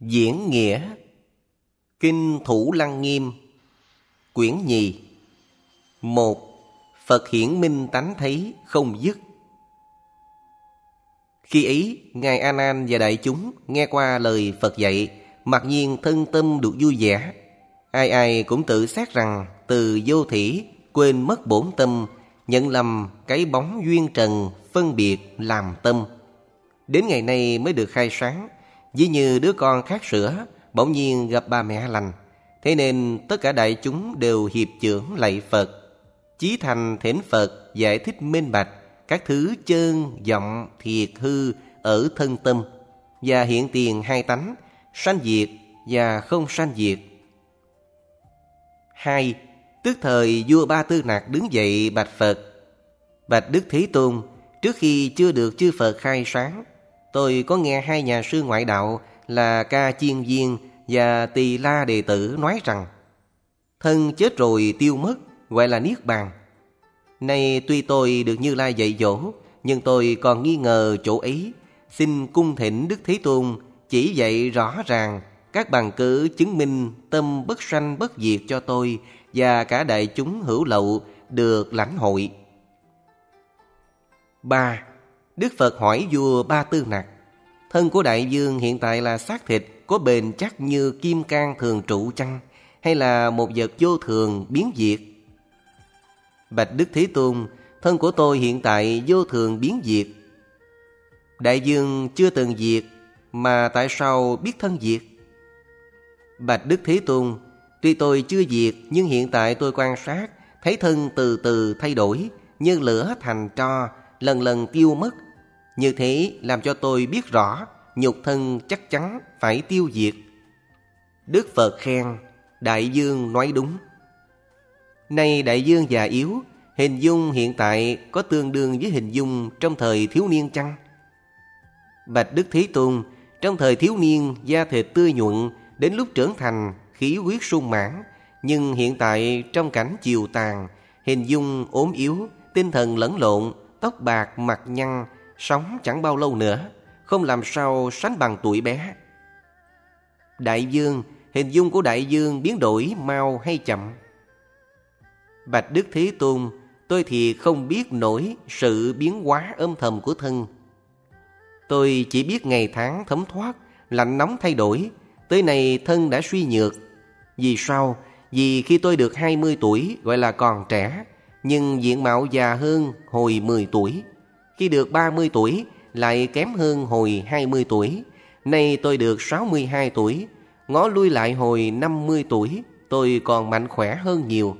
Diễn nghĩa Kinh Thủ Lăng Nghiêm Quyển nhì. 1. Phật hiển minh tánh thấy không dứt. Khi ấy, Ngài A Nan và đại chúng nghe qua lời Phật dạy, mặc nhiên thân tâm được vui vẻ. Ai ai cũng tự xét rằng từ vô thỉ quên mất bổn tâm, nhận lầm cái bóng duyên trần phân biệt làm tâm. Đến ngày nay mới được khai sáng, ví như đứa con khát sữa bỗng nhiên gặp bà mẹ lành. Thế nên tất cả đại chúng đều hiệp chưởng lạy Phật, chí thành thỉnh Phật giải thích minh bạch các thứ chơn vọng thiệt hư ở thân tâm, và hiện tiền hai tánh sanh diệt và không sanh diệt. 2. Tức thời vua Ba Tư Nặc đứng dậy bạch Phật: Bạch Đức Thế Tôn, trước khi chưa được chư Phật khai sáng, tôi có nghe hai nhà sư ngoại đạo là Ca Chiên Viên và Tỳ La đệ tử nói rằng thân chết rồi tiêu mất gọi là niết bàn. Nay tuy tôi được Như Lai dạy dỗ, nhưng tôi còn nghi ngờ chỗ ấy. Xin cung thỉnh Đức Thế Tôn chỉ dạy rõ ràng các bằng cứ chứng minh tâm bất sanh bất diệt cho tôi và cả đại chúng hữu lậu được lãnh hội. 3. Đức Phật hỏi vua Ba Tư Nặc: thân của đại vương hiện tại là xác thịt có bền chắc như kim cang thường trụ chăng, hay là một vật vô thường biến diệt? Bạch Đức Thế Tôn, thân của tôi hiện tại vô thường biến diệt. Đại vương chưa từng diệt, mà tại sao biết thân diệt? Bạch Đức Thế Tôn, tuy tôi chưa diệt, nhưng hiện tại tôi quan sát thấy thân từ từ thay đổi, như lửa thành tro, lần lần tiêu mất. Như thế làm cho tôi biết rõ nhục thân chắc chắn phải tiêu diệt. Đức Phật khen: đại vương nói đúng. Nay đại vương già yếu, hình dung hiện tại có tương đương với hình dung trong thời thiếu niên chăng? Bạch Đức Thế Tôn, trong thời thiếu niên da thịt tươi nhuận, đến lúc trưởng thành khí huyết sung mãn, nhưng hiện tại trong cảnh chiều tàn, hình dung ốm yếu, tinh thần lẫn lộn, tóc bạc mặt nhăn, sống chẳng bao lâu nữa, không làm sao sánh bằng tuổi bé. Đại vương, hình dung của đại vương biến đổi mau hay chậm? Bạch Đức Thế Tôn, tôi thì không biết nổi sự biến hóa âm thầm của thân. Tôi chỉ biết ngày tháng thấm thoát, lạnh nóng thay đổi, tới nay thân đã suy nhược. Vì sao? Vì khi tôi được 20 tuổi gọi là còn trẻ, nhưng diện mạo già hơn hồi 10 tuổi. Khi được 30 tuổi lại kém hơn hồi 20 tuổi. Nay tôi được 62 tuổi, ngó lui lại hồi 50 tuổi, tôi còn mạnh khỏe hơn nhiều.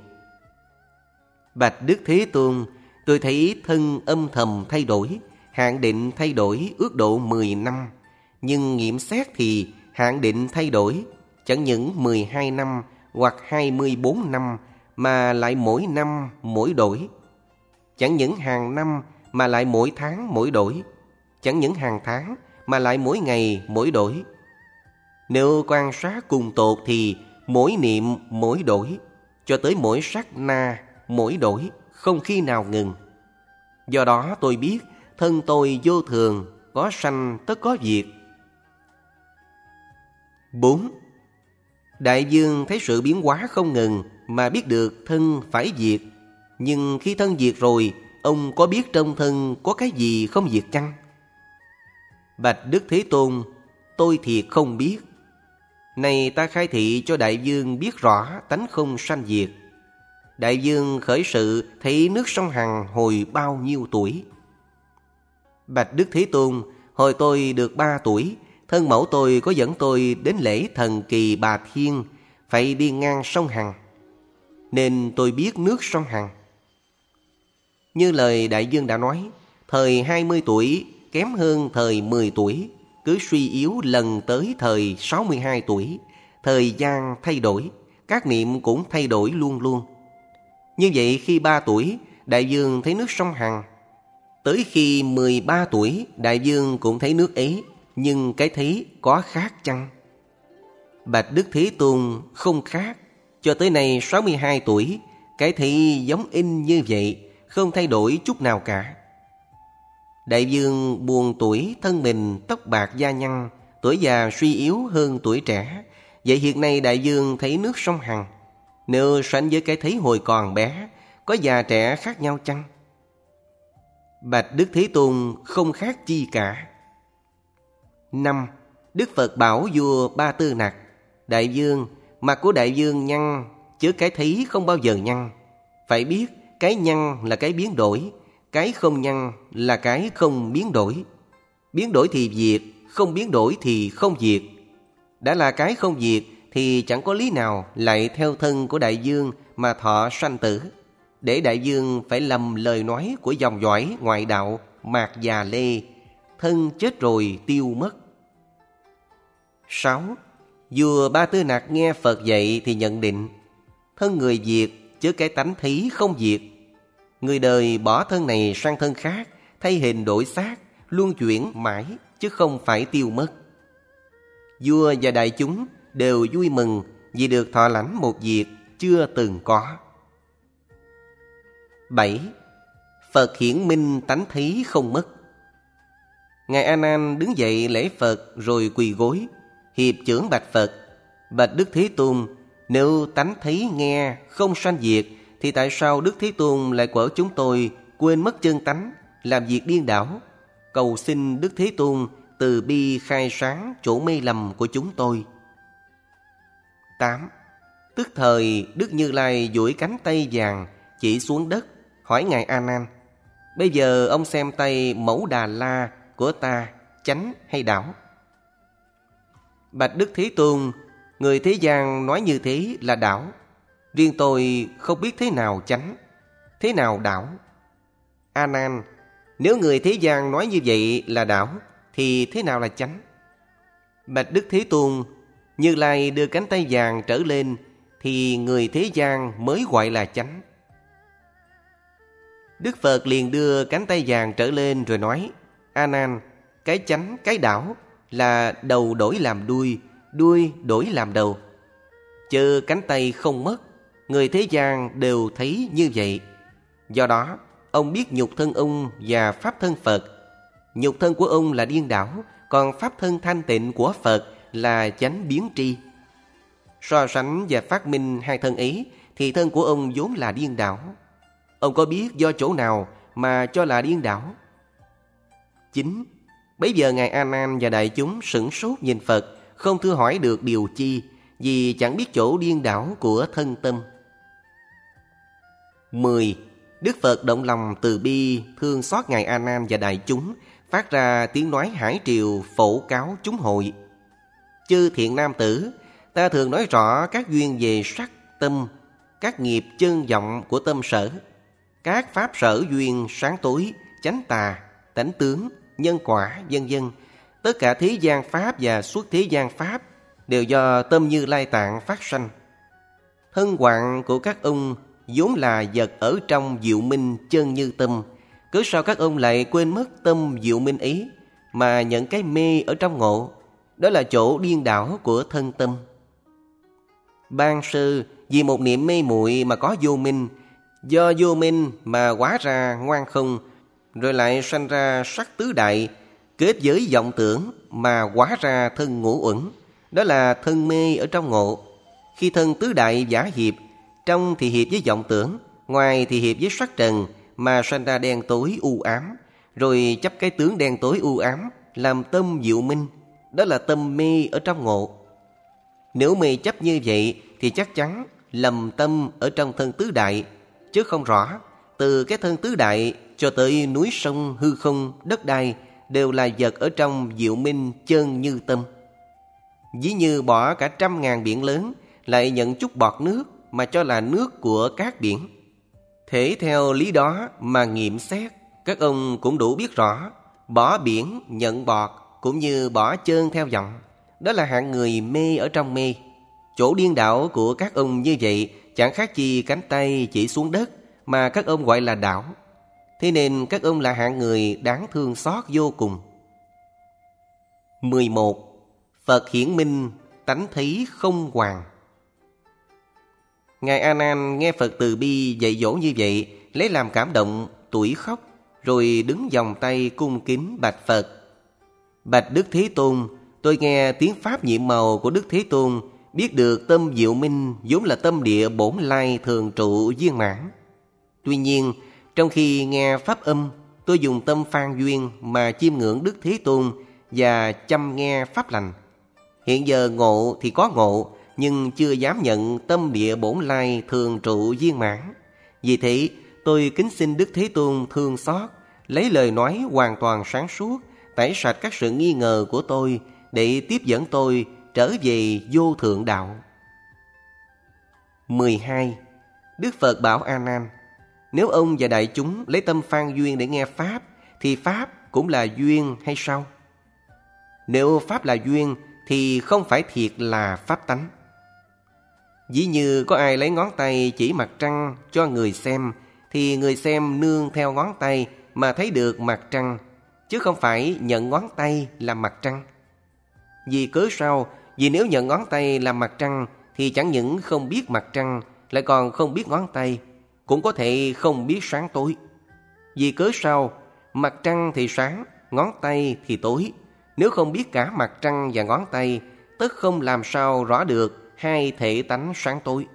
Bạch Đức Thế Tôn, tôi thấy thân âm thầm thay đổi, hạn định thay đổi ước độ 10 năm. Nhưng nghiệm xét thì hạn định thay đổi chẳng những 12 năm hoặc 24 năm, mà lại mỗi năm mỗi đổi. Chẳng những hàng năm mà lại mỗi tháng mỗi đổi. Chẳng những hàng tháng mà lại mỗi ngày mỗi đổi. Nếu quan sát cùng tột thì mỗi niệm mỗi đổi, cho tới mỗi sát na mỗi đổi, không khi nào ngừng. Do đó tôi biết thân tôi vô thường, có sanh tất có diệt. 4. Đại vương thấy sự biến hóa không ngừng mà biết được thân phải diệt. Nhưng khi thân diệt rồi, ông có biết trong thân có cái gì không diệt chăng? Bạch Đức Thế Tôn, tôi thiệt không biết. Này ta khai thị cho đại vương biết rõ tánh không sanh diệt. Đại vương khởi sự thấy nước sông Hằng hồi bao nhiêu tuổi? Bạch Đức Thế Tôn, hồi tôi được 3 tuổi, thân mẫu tôi có dẫn tôi đến lễ thần kỳ Bà Thiên, phải đi ngang sông Hằng, nên tôi biết nước sông Hằng. Như lời đại vương đã nói, thời 20 tuổi kém hơn thời 10 tuổi, cứ suy yếu lần tới thời 62 tuổi, thời gian thay đổi, các niệm cũng thay đổi luôn luôn. Như vậy khi 3 tuổi, đại vương thấy nước sông Hằng. Tới khi 13 tuổi, đại vương cũng thấy nước ấy, nhưng cái thấy có khác chăng? Bạch Đức Thế Tôn, không khác. Cho tới nay 62 tuổi, cái thấy giống in như vậy, không thay đổi chút nào cả. Đại vương buồn tuổi thân mình tóc bạc da nhăn, tuổi già suy yếu hơn tuổi trẻ. Vậy hiện nay đại vương thấy nước sông Hằng, nếu sánh với cái thấy hồi còn bé, có già trẻ khác nhau chăng? Bạch Đức Thế Tôn không khác chi cả. 5. Đức Phật bảo vua Ba Tư Nặc: đại vương, mặt của đại vương nhăn, chứ cái thấy không bao giờ nhăn. Phải biết cái nhăn là cái biến đổi, cái không nhăn là cái không biến đổi. Biến đổi thì diệt, không biến đổi thì không diệt. Đã là cái không diệt thì chẳng có lý nào lại theo thân của đại vương mà thọ sanh tử, để đại vương phải lầm lời nói của dòng dõi ngoại đạo Mạt Già Lê: thân chết rồi tiêu mất. 6. Vua Ba Tư Nặc nghe Phật dạy thì nhận định: thân người diệt, chứ cái tánh thấy không diệt. Người đời bỏ thân này sang thân khác, thay hình đổi xác, luân chuyển mãi, chứ không phải tiêu mất. Vua và đại chúng đều vui mừng vì được thọ lãnh một việc chưa từng có. 7. Phật hiển minh tánh thấy không mất. Ngài A Nan đứng dậy lễ Phật rồi quỳ gối, hiệp chưởng bạch Phật: bạch Đức Thế Tôn, nếu tánh thấy nghe không sanh diệt, thì tại sao Đức Thế Tôn lại quở chúng tôi quên mất chân tánh, làm việc điên đảo? Cầu xin Đức Thế Tôn từ bi khai sáng chỗ mê lầm của chúng tôi. 8. Tức thời Đức Như Lai duỗi cánh tay vàng chỉ xuống đất, hỏi Ngài A Nan: bây giờ ông xem tay Mẫu Đà La của ta chánh hay đảo? Bạch Đức Thế Tôn, người thế gian nói như thế là đảo, riêng tôi không biết thế nào chánh, thế nào đảo. A Nan, nếu người thế gian nói như vậy là đảo, thì thế nào là chánh? Bạch Đức Thế Tôn, Như Lai đưa cánh tay vàng trở lên thì người thế gian mới gọi là chánh. Đức Phật liền đưa cánh tay vàng trở lên rồi nói: A Nan, cái chánh, cái đảo là đầu đổi làm đuôi, đuôi đổi làm đầu. Chớ cánh tay không mất, người thế gian đều thấy như vậy. Do đó ông biết nhục thân ông và pháp thân Phật. Nhục thân của ông là điên đảo, còn pháp thân thanh tịnh của Phật là chánh biến tri. So sánh và phát minh hai thân ấy thì thân của ông vốn là điên đảo. Ông có biết do chỗ nào mà cho là điên đảo? 9. Bấy giờ Ngài A Nan và đại chúng sửng sốt nhìn Phật, không thưa hỏi được điều chi, vì chẳng biết chỗ điên đảo của thân tâm. 10. Đức Phật động lòng từ bi thương xót Ngài A Nan và đại chúng, phát ra tiếng nói hải triều phổ cáo chúng hội: chư thiện nam tử, ta thường nói rõ các duyên về sắc tâm, các nghiệp chân vọng của tâm sở, các pháp sở duyên sáng tối, chánh tà, tánh tướng, nhân quả, vân vân. Tất cả thế gian pháp và xuất thế gian pháp đều do tâm Như Lai Tạng phát sanh. Thân hoạn của các ông vốn là vật ở trong diệu minh chân như tâm, cớ sao các ông lại quên mất tâm diệu minh ấy mà nhận cái mê ở trong ngộ? Đó là chỗ điên đảo của thân tâm. Ban sơ vì một niệm mê muội mà có vô minh, do vô minh mà hóa ra ngoan không, rồi lại sanh ra sắc tứ đại, kết với vọng tưởng mà hóa ra thân ngũ uẩn. Đó là thân mê ở trong ngộ. Khi thân tứ đại giả hiệp, trong thì hiệp với vọng tưởng, ngoài thì hiệp với sắc trần, mà sanh ra đen tối u ám, rồi chấp cái tướng đen tối u ám làm tâm diệu minh. Đó là tâm mê ở trong ngộ. Nếu mê chấp như vậy thì chắc chắn lầm tâm ở trong thân tứ đại, chứ không rõ. Từ cái thân tứ đại cho tới núi sông hư không đất đai đều là vật ở trong diệu minh chân như tâm. Ví như bỏ cả 100.000 biển lớn, lại nhận chút bọt nước mà cho là nước của các biển. Thể theo lý đó mà nghiệm xét, các ông cũng đủ biết rõ, bỏ biển nhận bọt cũng như bỏ chơn theo vọng. Đó là hạng người mê ở trong mê. Chỗ điên đảo của các ông như vậy chẳng khác chi cánh tay chỉ xuống đất mà các ông gọi là đảo. Thế nên các ông là hạng người đáng thương xót vô cùng. 11. Phật hiển minh tánh thấy không hoàn. Ngài A Nan nghe Phật từ bi dạy dỗ như vậy, lấy làm cảm động, tủi khóc, rồi đứng vòng tay cung kính bạch Phật: bạch Đức Thế Tôn, tôi nghe tiếng pháp nhiệm màu của Đức Thế Tôn, biết được tâm diệu minh vốn là tâm địa bổn lai thường trụ viên mãn. Tuy nhiên, trong khi nghe pháp âm, tôi dùng tâm phan duyên mà chiêm ngưỡng Đức Thế Tôn và chăm nghe pháp lành. Hiện giờ ngộ thì có ngộ, nhưng chưa dám nhận tâm địa bổn lai thường trụ viên mãn. Vì thế, tôi kính xin Đức Thế Tôn thương xót, lấy lời nói hoàn toàn sáng suốt, tẩy sạch các sự nghi ngờ của tôi để tiếp dẫn tôi trở về vô thượng đạo. 12. Đức Phật bảo A Nan: nếu ông và đại chúng lấy tâm phan duyên để nghe pháp, thì pháp cũng là duyên hay sao? Nếu pháp là duyên thì không phải thiệt là pháp tánh. Ví như có ai lấy ngón tay chỉ mặt trăng cho người xem, thì người xem nương theo ngón tay mà thấy được mặt trăng, chứ không phải nhận ngón tay làm mặt trăng. Vì cớ sao? Vì nếu nhận ngón tay làm mặt trăng thì chẳng những không biết mặt trăng, lại còn không biết ngón tay, cũng có thể không biết sáng tối. Vì cớ sao? Mặt trăng thì sáng, ngón tay thì tối. Nếu không biết cả mặt trăng và ngón tay, tất không làm sao rõ được hai thể tánh sáng tối.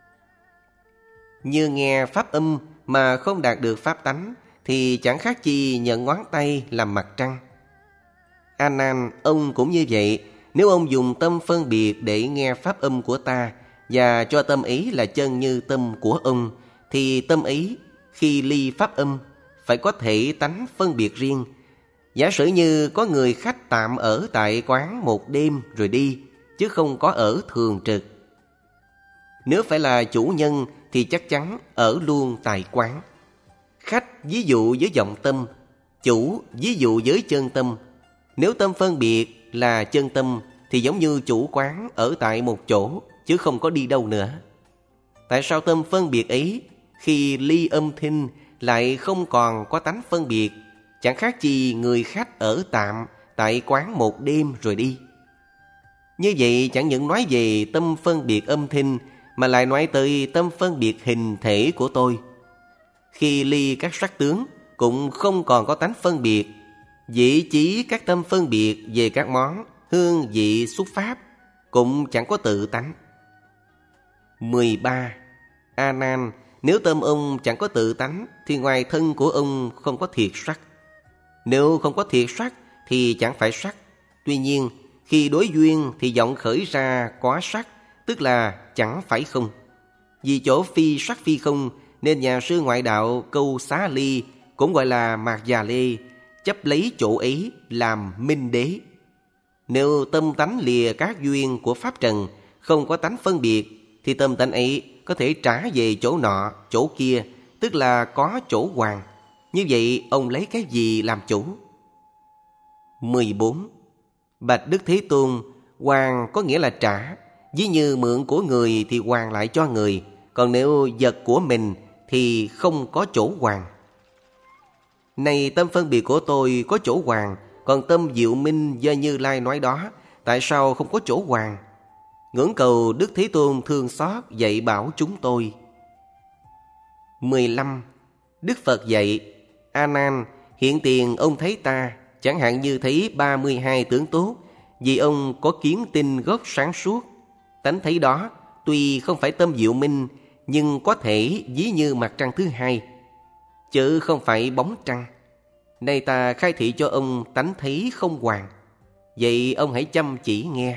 Như nghe pháp âm mà không đạt được pháp tánh, thì chẳng khác chi nhận ngón tay làm mặt trăng. A Nan, ông cũng như vậy. Nếu ông dùng tâm phân biệt để nghe pháp âm của ta, và cho tâm ý là chân như tâm của ông, thì tâm ý khi ly pháp âm phải có thể tánh phân biệt riêng. Giả sử như có người khách tạm ở tại quán một đêm rồi đi, chứ không có ở thường trực. Nếu phải là chủ nhân thì chắc chắn ở luôn tại quán. Khách ví dụ với vọng tâm, chủ ví dụ với chân tâm. Nếu tâm phân biệt là chân tâm thì giống như chủ quán ở tại một chỗ, chứ không có đi đâu nữa. Tại sao tâm phân biệt ấy khi ly âm thanh lại không còn có tánh phân biệt, chẳng khác chi người khách ở tạm tại quán một đêm rồi đi? Như vậy chẳng những nói về tâm phân biệt âm thanh, mà lại nói tới tâm phân biệt hình thể của tôi. Khi ly các sắc tướng cũng không còn có tánh phân biệt, vị trí các tâm phân biệt về các món, hương vị xuất pháp cũng chẳng có tự tánh. 13. A Nan, nếu tâm ông chẳng có tự tánh thì ngoài thân của ông không có thiệt sắc. Nếu không có thiệt sắc thì chẳng phải sắc. Tuy nhiên, khi đối duyên thì vọng khởi ra có sắc, tức là chẳng phải không. Vì chỗ phi sắc phi không, nên nhà sư ngoại đạo Câu Xá Ly cũng gọi là Mạt Già Lê, chấp lấy chỗ ấy làm minh đế. Nếu tâm tánh lìa các duyên của pháp trần, không có tánh phân biệt, thì tâm tánh ấy có thể trả về chỗ nọ, chỗ kia, tức là có chỗ hoàn. Như vậy ông lấy cái gì làm chủ? 14. Bạch Đức Thế Tôn, hoàn có nghĩa là trả. Ví như mượn của người thì hoàn lại cho người, còn nếu vật của mình thì không có chỗ hoàn. Này tâm phân biệt của tôi có chỗ hoàn, còn tâm diệu minh do Như Lai nói đó, tại sao không có chỗ hoàn? Ngưỡng cầu Đức Thế Tôn thương xót dạy bảo chúng tôi. 15. Đức Phật dạy: A Nan, hiện tiền ông thấy ta, chẳng hạn như thấy 32 tướng tốt, vì ông có kiến tinh gốc sáng suốt. Tánh thấy đó tuy không phải tâm diệu minh, nhưng có thể ví như mặt trăng thứ hai, chứ không phải bóng trăng. Nay ta khai thị cho ông tánh thấy không hoàn, vậy ông hãy chăm chỉ nghe.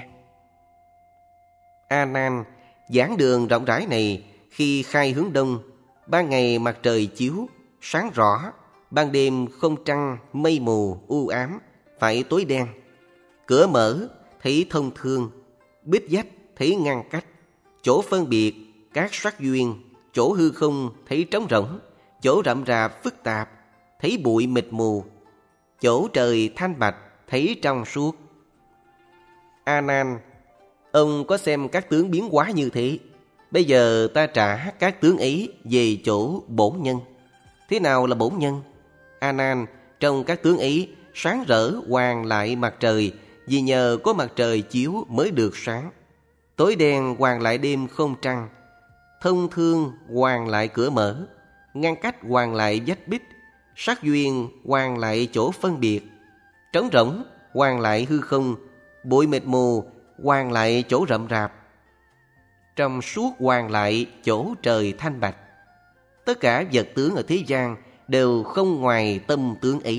A Nan, giảng đường rộng rãi này khi khai hướng đông, ban ngày mặt trời chiếu sáng rõ, ban đêm không trăng mây mù u ám, phải tối đen. Cửa mở thấy thông thương, bích vách thấy ngăn cách, chỗ phân biệt các sắc duyên, chỗ hư không thấy trống rỗng, chỗ rậm rạp phức tạp thấy bụi mịt mù, chỗ trời thanh bạch thấy trong suốt. A Nan, ông có xem các tướng biến hóa như thế. Bây giờ ta trả các tướng ấy về chỗ bổn nhân. Thế nào là bổn nhân? A Nan, trong các tướng ấy sáng rỡ hoàn lại mặt trời, vì nhờ có mặt trời chiếu mới được sáng. Tối đen hoàn lại đêm không trăng, thông thương hoàn lại cửa mở, ngăn cách hoàn lại vách bích, sắc duyên hoàn lại chỗ phân biệt, trống rỗng hoàn lại hư không, bụi mịt mù hoàng lại chỗ rậm rạp, trong suốt hoàng lại chỗ trời thanh bạch. Tất cả vật tướng ở thế gian đều không ngoài tâm tướng ấy.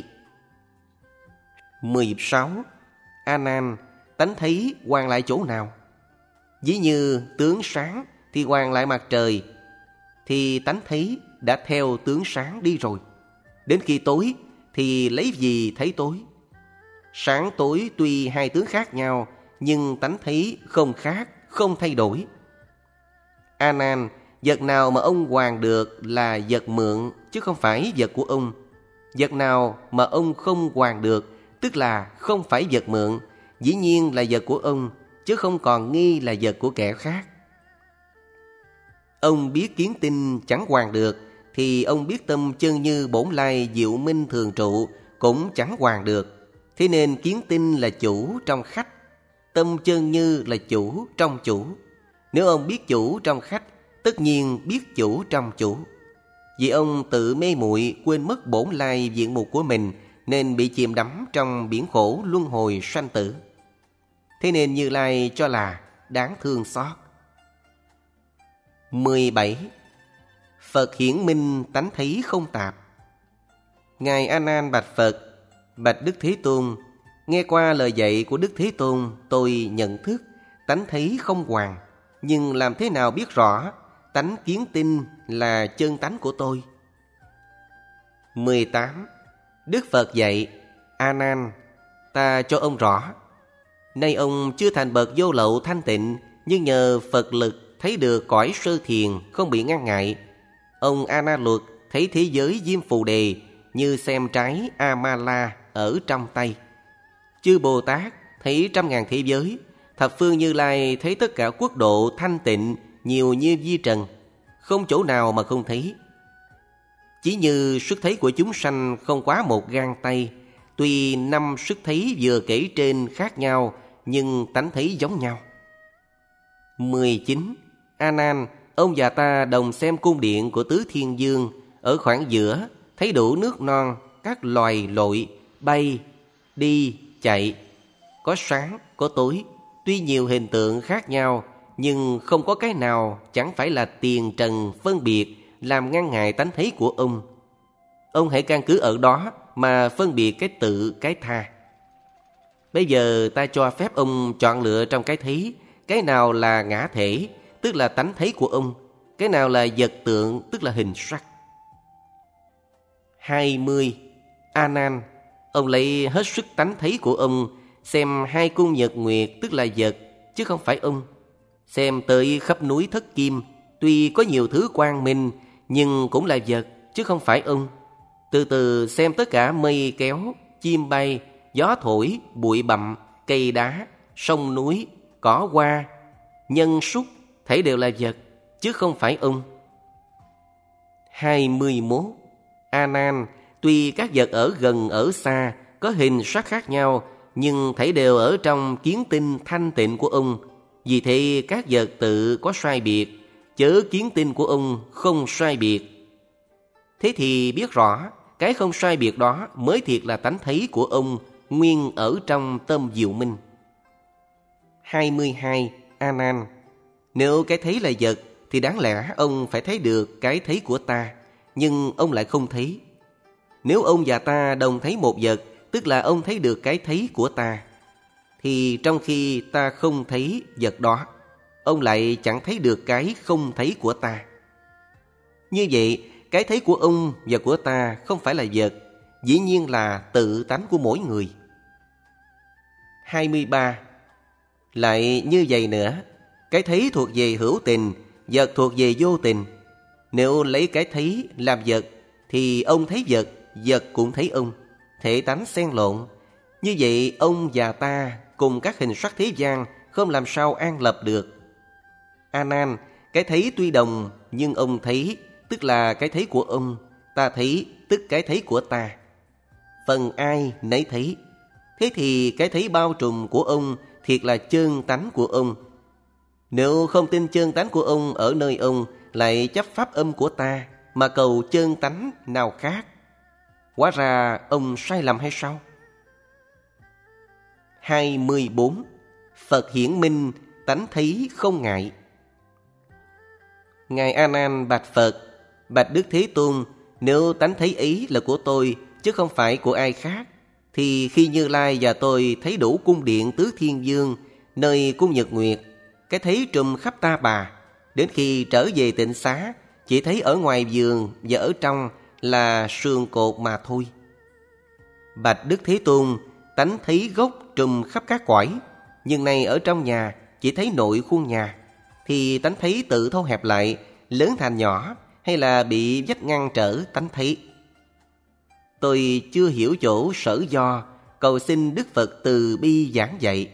16. A Nan, tánh thấy hoàng lại chỗ nào? Ví như tướng sáng thì hoàng lại mặt trời, thì tánh thấy đã theo tướng sáng đi rồi. Đến khi tối thì lấy gì thấy tối? Sáng tối tuy hai tướng khác nhau, nhưng tánh thấy không khác, không thay đổi. A Nan, vật nào mà ông hoàn được là vật mượn, chứ không phải vật của ông. Vật nào mà ông không hoàn được, tức là không phải vật mượn, dĩ nhiên là vật của ông, chứ không còn nghi là vật của kẻ khác. Ông biết kiến tinh chẳng hoàn được, thì ông biết tâm chân như bổn lai diệu minh thường trụ cũng chẳng hoàn được. Thế nên kiến tinh là chủ trong khách, tâm chân như là chủ trong chủ. Nếu ông biết chủ trong khách, tất nhiên biết chủ trong chủ. Vì ông tự mê muội quên mất bổn lai diện mục của mình, nên bị chìm đắm trong biển khổ luân hồi sanh tử. Thế nên Như Lai cho là đáng thương xót. 17. Phật hiển minh tánh thấy không tạp. Ngài A Nan bạch Phật: Bạch Đức Thế Tôn, nghe qua lời dạy của Đức Thế Tôn, tôi nhận thức tánh thấy không hoàn, nhưng làm thế nào biết rõ tánh kiến tinh là chân tánh của tôi? 18. Đức Phật dạy: A Nan, ta cho ông rõ. Nay ông chưa thành bậc vô lậu thanh tịnh, nhưng nhờ Phật lực thấy được cõi sơ thiền không bị ngăn ngại. Ông A Na Luật thấy thế giới Diêm Phù Đề như xem trái A-ma-la ở trong tay. Chư Bồ Tát thấy trăm ngàn thế giới. Thập phương Như Lai thấy tất cả quốc độ thanh tịnh nhiều như vi trần, không chỗ nào mà không thấy. Chỉ như sức thấy của chúng sanh không quá một gang tay. Tuy năm sức thấy vừa kể trên khác nhau, nhưng tánh thấy giống nhau. 19. A Nan, ông và ta đồng xem cung điện của Tứ Thiên Dương. Ở khoảng giữa thấy đủ nước non, các loài lội, bay, đi, chạy. Có sáng, có tối. Tuy nhiều hình tượng khác nhau, nhưng không có cái nào chẳng phải là tiền trần phân biệt làm ngăn ngại tánh thấy của ông. Ông hãy căn cứ ở đó mà phân biệt cái tự, cái tha. Bây giờ ta cho phép ông chọn lựa trong cái thấy, cái nào là ngã thể, tức là tánh thấy của ông, cái nào là vật tượng, tức là hình sắc. 20. A Nan, ông lấy hết sức tánh thấy của ông, xem hai cung nhật nguyệt, tức là vật, chứ không phải ông. Xem tới khắp núi Thất Kim, tuy có nhiều thứ quang minh, nhưng cũng là vật, chứ không phải ông. Từ từ xem tất cả mây kéo, chim bay, gió thổi, bụi bặm, cây đá, sông núi, cỏ hoa, nhân súc, thảy đều là vật, chứ không phải ông. 21. A Nan, tuy các vật ở gần ở xa có hình sắc khác nhau, nhưng thảy đều ở trong kiến tinh thanh tịnh của ông. Vì thế các vật tự có sai biệt, chớ kiến tinh của ông không sai biệt. Thế thì biết rõ cái không sai biệt đó mới thiệt là tánh thấy của ông, nguyên ở trong tâm diệu minh. 22. A Nan, nếu cái thấy là vật thì đáng lẽ ông phải thấy được cái thấy của ta, nhưng ông lại không thấy. Nếu ông và ta đồng thấy một vật, tức là ông thấy được cái thấy của ta, thì trong khi ta không thấy vật đó, ông lại chẳng thấy được cái không thấy của ta. Như vậy, cái thấy của ông và của ta không phải là vật, dĩ nhiên là tự tánh của mỗi người. 23. Lại như vậy nữa, cái thấy thuộc về hữu tình, vật thuộc về vô tình. Nếu lấy cái thấy làm vật, thì ông thấy vật, vật cũng thấy ông, thể tánh xen lộn. Như vậy ông và ta cùng các hình sắc thế gian không làm sao an lập được. A Nan, cái thấy tuy đồng, nhưng ông thấy, tức là cái thấy của ông, ta thấy, tức cái thấy của ta. Phần ai nấy thấy. Thế thì cái thấy bao trùm của ông thiệt là chân tánh của ông. Nếu không tin chân tánh của ông ở nơi ông, lại chấp pháp âm của ta mà cầu chân tánh nào khác, hóa ra ông sai lầm hay sao? 24. Phật hiển minh, tánh thấy không ngại. Ngài A Nan bạch Phật: Bạch Đức Thế Tôn, nếu tánh thấy ấy là của tôi chứ không phải của ai khác, thì khi Như Lai và tôi thấy đủ cung điện Tứ Thiên Dương, nơi cung Nhật Nguyệt, cái thấy trùm khắp Ta Bà, đến khi trở về tịnh xá, chỉ thấy ở ngoài vườn và ở trong là sườn cột mà thôi. Bạch Đức Thế Tôn, tánh thấy gốc trùm khắp các cõi, nhưng nay ở trong nhà chỉ thấy nội khuôn nhà, thì tánh thấy tự thâu hẹp lại, lớn thành nhỏ, hay là bị vách ngăn trở tánh thấy? Tôi chưa hiểu chỗ sở do, cầu xin Đức Phật từ bi giảng dạy.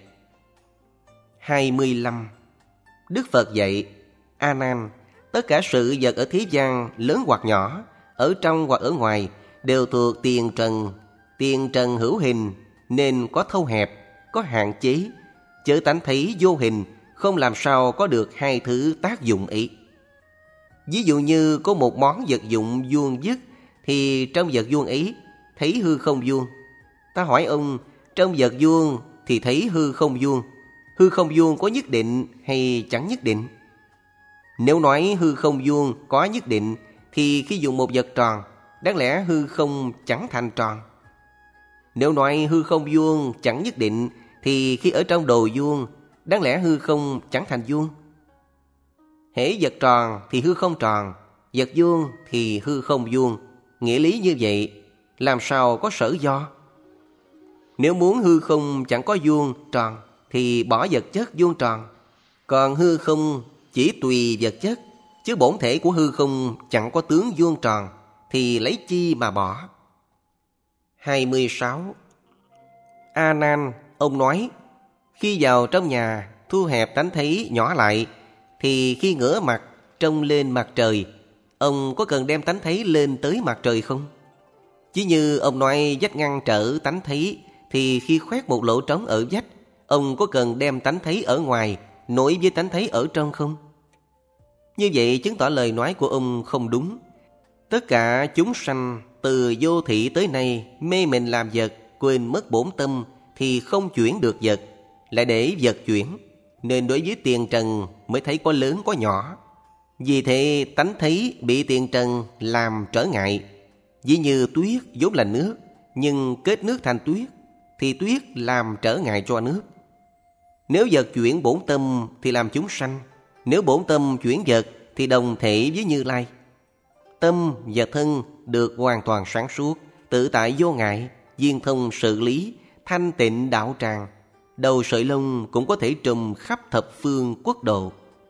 25. Đức Phật dạy: A Nan, tất cả sự vật ở thế gian, lớn hoặc nhỏ, ở trong hoặc ở ngoài, đều thuộc tiền trần. Tiền trần hữu hình, nên có thâu hẹp, có hạn chế, chớ tánh thấy vô hình, không làm sao có được hai thứ tác dụng ấy. Ví dụ như có một món vật dụng vuông vức, thì trong vật vuông ấy thấy hư không vuông. Ta hỏi ông, trong vật vuông thì thấy hư không vuông. Hư không vuông có nhất định hay chẳng nhất định? Nếu nói hư không vuông có nhất định, thì khi dùng một vật tròn, đáng lẽ hư không chẳng thành tròn. Nếu nói hư không vuông chẳng nhất định, thì khi ở trong đồ vuông, đáng lẽ hư không chẳng thành vuông. Hễ vật tròn thì hư không tròn, vật vuông thì hư không vuông. Nghĩa lý như vậy, làm sao có sở do? Nếu muốn hư không chẳng có vuông tròn, thì bỏ vật chất vuông tròn. Còn hư không chỉ tùy vật chất, chứ bổn thể của hư không chẳng có tướng vuông tròn, thì lấy chi mà bỏ? 26. A Nan, ông nói: khi vào trong nhà, thu hẹp tánh thấy nhỏ lại, thì khi ngửa mặt trông lên mặt trời, ông có cần đem tánh thấy lên tới mặt trời không? Chỉ như ông nói vách ngăn trở tánh thấy, thì khi khoét một lỗ trống ở vách, ông có cần đem tánh thấy ở ngoài nối với tánh thấy ở trong không? Như vậy chứng tỏ lời nói của ông không đúng. Tất cả chúng sanh từ vô thị tới nay mê mình làm vật, quên mất bổn tâm, thì không chuyển được vật, lại để vật chuyển, nên đối với tiền trần mới thấy có lớn có nhỏ. Vì thế tánh thấy bị tiền trần làm trở ngại. Ví như tuyết vốn là nước, nhưng kết nước thành tuyết, thì tuyết làm trở ngại cho nước. Nếu vật chuyển bổn tâm thì làm chúng sanh, nếu bổn tâm chuyển vật thì đồng thể với Như Lai. Tâm và thân được hoàn toàn sáng suốt, tự tại vô ngại, viên thông sự lý, thanh tịnh đạo tràng. Đầu sợi lông cũng có thể trùm khắp thập phương quốc độ.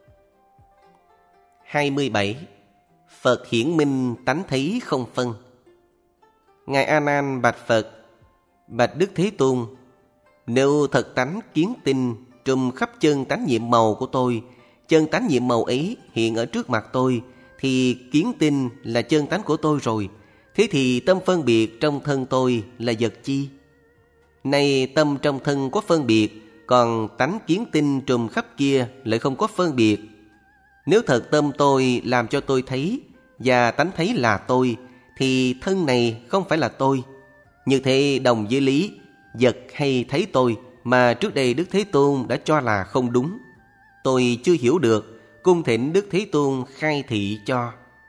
27. Phật hiển minh tánh thấy không phân. Ngài A Nan bạch Phật: Bạch Đức Thế Tôn, nếu thật tánh kiến tinh trùm khắp chân tánh nhiệm màu của tôi, chân tánh nhiệm màu ấy hiện ở trước mặt tôi, thì kiến tinh là chân tánh của tôi rồi. Thế thì tâm phân biệt trong thân tôi là vật chi? Nay tâm trong thân có phân biệt, còn tánh kiến tinh trùm khắp kia lại không có phân biệt. Nếu thật tâm tôi làm cho tôi thấy, và tánh thấy là tôi, thì thân này không phải là tôi. Như thế đồng với lý vật hay thấy tôi mà trước đây Đức Thế Tôn đã cho là không đúng. Tôi chưa hiểu được, cung thỉnh Đức Thế Tôn khai thị cho.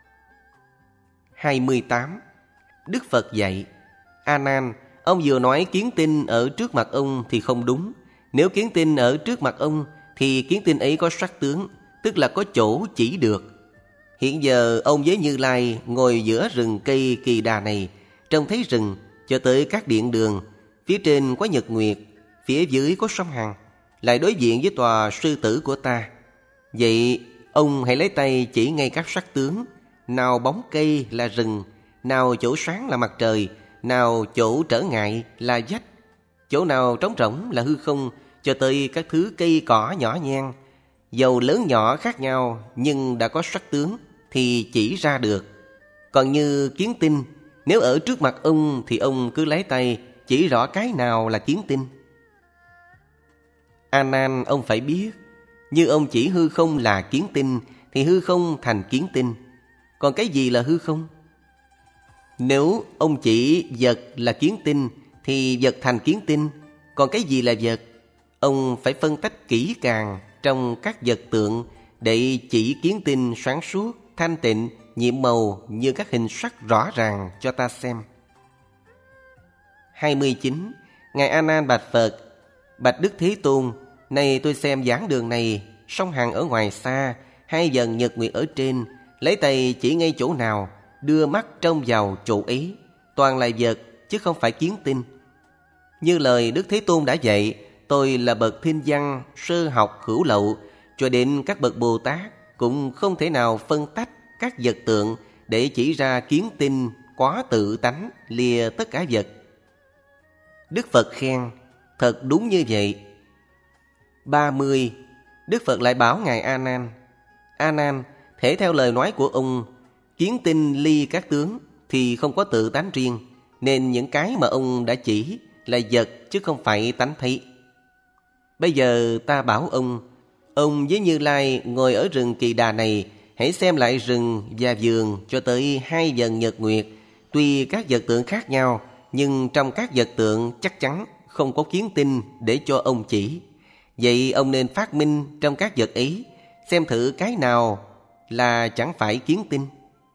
28. Đức Phật dạy: A Nan, ông vừa nói kiến tinh ở trước mặt ông thì không đúng. Nếu kiến tinh ở trước mặt ông, thì kiến tinh ấy có sắc tướng, tức là có chỗ chỉ được. Hiện giờ ông với Như Lai ngồi giữa rừng cây kỳ đà này, trông thấy rừng cho tới các điện đường. Phía trên có nhật nguyệt, phía dưới có sông Hằng, lại đối diện với tòa sư tử của ta. Vậy ông hãy lấy tay chỉ ngay các sắc tướng, nào bóng cây là rừng, nào chỗ sáng là mặt trời, nào chỗ trở ngại là vách, chỗ nào trống rỗng là hư không, cho tới các thứ cây cỏ nhỏ nhen, dầu lớn nhỏ khác nhau nhưng đã có sắc tướng thì chỉ ra được. Còn như kiến tinh, nếu ở trước mặt ông thì ông cứ lấy tay chỉ rõ cái nào là kiến tinh. A Nan, ông phải biết, như ông chỉ hư không là kiến tinh thì hư không thành kiến tinh. Còn cái gì là hư không? Nếu ông chỉ vật là kiến tinh thì vật thành kiến tinh. Còn cái gì là vật? ông phải phân tách kỹ càng trong các vật tượng để chỉ kiến tinh sáng suốt, thanh tịnh, nhiệm màu như các hình sắc rõ ràng cho ta xem. 29. Ngài A Nan bạch Phật: Bạch Đức Thế Tôn, nay tôi xem giảng đường này, sông Hằng ở ngoài xa, hai vầng nhật nguyệt ở trên, lấy tay chỉ ngay chỗ nào, đưa mắt trông vào chỗ ấy, toàn là vật chứ không phải kiến tinh. Như lời Đức Thế Tôn đã dạy, tôi là bậc thinh văn, sơ học hữu lậu, cho đến các bậc Bồ Tát cũng không thể nào phân tách các vật tượng để chỉ ra kiến tinh quá tự tánh lìa tất cả vật. Đức Phật khen: Thật đúng như vậy. 30. Đức Phật lại bảo Ngài A Nan: A Nan, thể theo lời nói của ông, kiến tinh ly các tướng thì không có tự tánh riêng, nên những cái mà ông đã chỉ là vật chứ không phải tánh thấy. Bây giờ ta bảo ông với Như Lai ngồi ở rừng Kỳ Đà này, hãy xem lại rừng và vườn cho tới hai vầng nhật nguyệt. Tuy các vật tượng khác nhau, nhưng trong các vật tượng chắc chắn không có kiến tinh để cho ông chỉ. Vậy ông nên phát minh trong các vật ấy, xem thử cái nào là chẳng phải kiến tinh.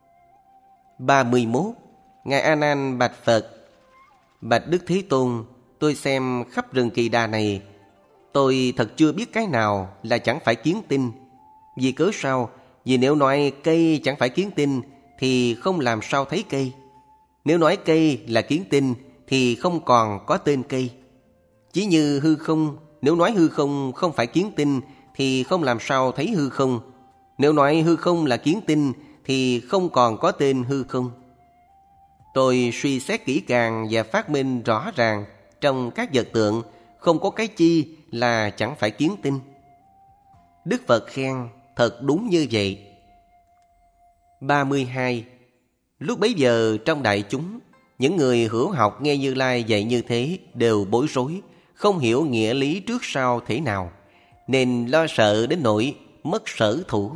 31. Ngài A Nan bạch Phật: Bạch Đức Thế Tôn, tôi xem khắp rừng Kỳ Đà này, tôi thật chưa biết cái nào là chẳng phải kiến tinh. Vì cớ sao? Vì nếu nói cây chẳng phải kiến tinh thì không làm sao thấy cây. Nếu nói cây là kiến tinh thì không còn có tên cây. Chỉ như hư không, nếu nói hư không không phải kiến tinh thì không làm sao thấy hư không. Nếu nói hư không là kiến tinh thì không còn có tên hư không. Tôi suy xét kỹ càng và phát minh rõ ràng trong các vật tượng không có cái chi là chẳng phải kiến tinh. Đức Phật khen: Thật đúng như vậy. 32. Lúc bấy giờ trong đại chúng, những người hữu học nghe Như Lai dạy như thế đều bối rối, không hiểu nghĩa lý trước sau thế nào, nên lo sợ đến nỗi mất sở thủ.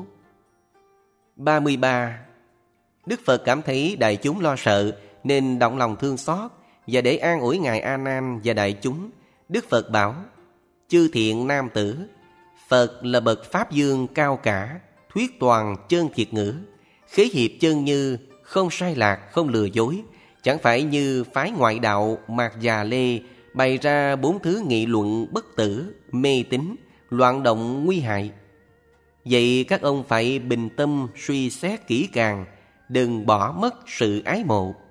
33. Đức Phật cảm thấy đại chúng lo sợ nên động lòng thương xót, và để an ủi Ngài A Nan và đại chúng, Đức Phật bảo: Chư thiện nam tử, Phật là bậc Pháp Dương cao cả, thuyết toàn chân thiệt ngữ, khế hiệp chân như, không sai lạc, không lừa dối, chẳng phải như phái ngoại đạo Mạt Già Lê bày ra 4 thứ nghị luận bất tử, mê tín, loạn động nguy hại. Vậy các ông phải bình tâm suy xét kỹ càng, đừng bỏ mất sự ái mộ.